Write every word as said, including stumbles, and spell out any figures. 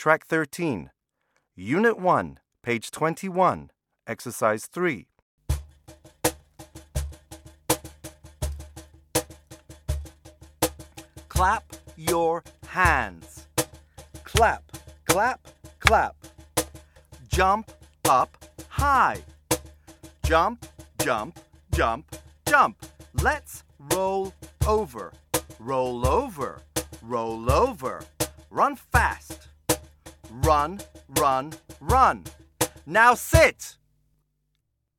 Track thirteen. Unit one, page twenty-one, Exercise three. Clap your hands. Clap, clap, clap. Jump up high. Jump, jump, jump, jump. Let's roll over. Roll over, roll over. Run fast. Run, run, run. Now sit.